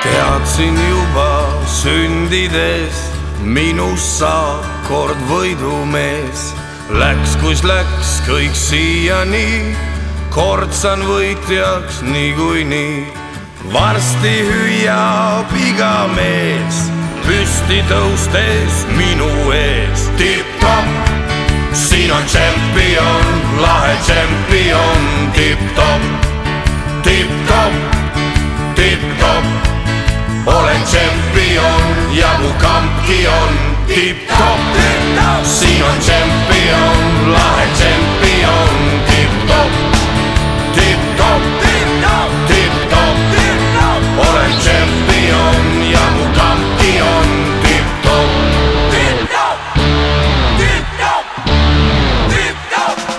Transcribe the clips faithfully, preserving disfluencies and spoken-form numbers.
Teadsin juba sündides, minust saab kord võidumees. Läks kus läks kõik siiani, kord saan võitjaks niikuinii. Varsti hüüab iga mees, püsti tõustes minu ees. Tipp-topp, siin on tšempion, lahe tšempion. Tipp-topp, tipp-topp, tipp-topp, olen tšempion ja mu kampki on tipp-topp. Siin on tšempion, lahe tšempion. Tipp-topp, tipp-topp, tipp-topp, olen tšempion ja mu kampki on tipp-topp. Tipp-topp, tipp-topp, tipp-topp.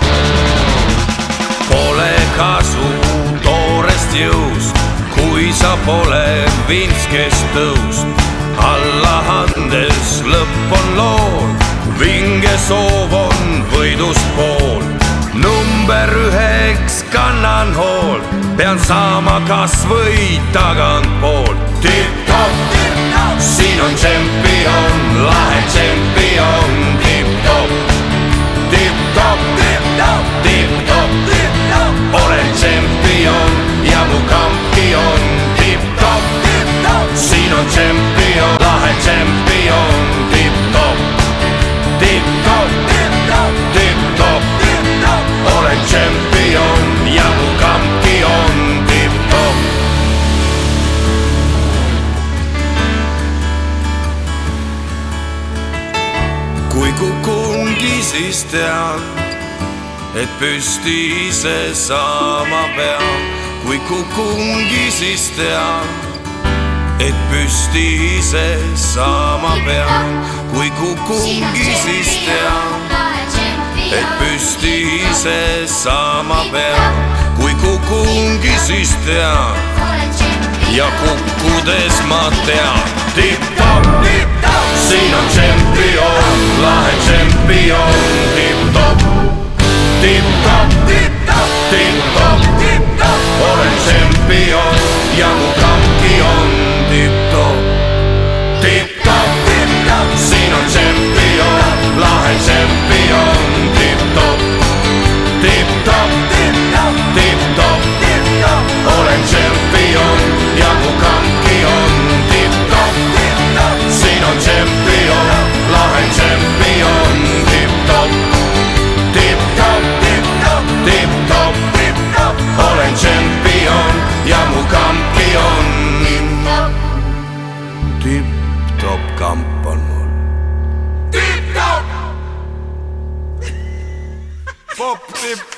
Pole kasu toorest jõust, kui sa pole vinskest tõust. Alla andes lõpp on lool, vinge soov on võidust pool. Number üheks kannan hoolt, pean saama kas või tagantpoolt. Tipp-topp, siin on tšempion, lahe tšempion. Tipp-topp, tipp-topp, tipp-topp, olen tšempion ja mu kampki on tipp-topp. Siin on tšempion, lahe tšempion. Tipp-topp, tipp-topp, tipp-topp, olen tšempion ja mu kampki on tipp-topp. Kui kukungi, siis tean, et püsti ise saama pean. Kui kukungi, siis tean, et püsti ise saama pean. Kui kukungi, siis tean, et püsti ise saama pean. Kui kukungi, siis tean ja kukkudes ma tean. Tipp-topp, siin on tšempion, lahe tšempion. Tipp-topp, tipp-topp, tipp-topp, olen tšempion ja mu kampki on tipp-topp. Tipp-topp, siin on tšempion, lahe tšempion. Tipp-topp, tipp-topp, tipp-topp, olen tšempion ja mu kampki on tipp-topp. Siin on tšempion, lahe tšempion. Tipp-topp, tipp-topp, tipp-topp, olen tšempion ja mu kampki on tipp-topp. Kamp on mul tipp-topp. Pop tipp.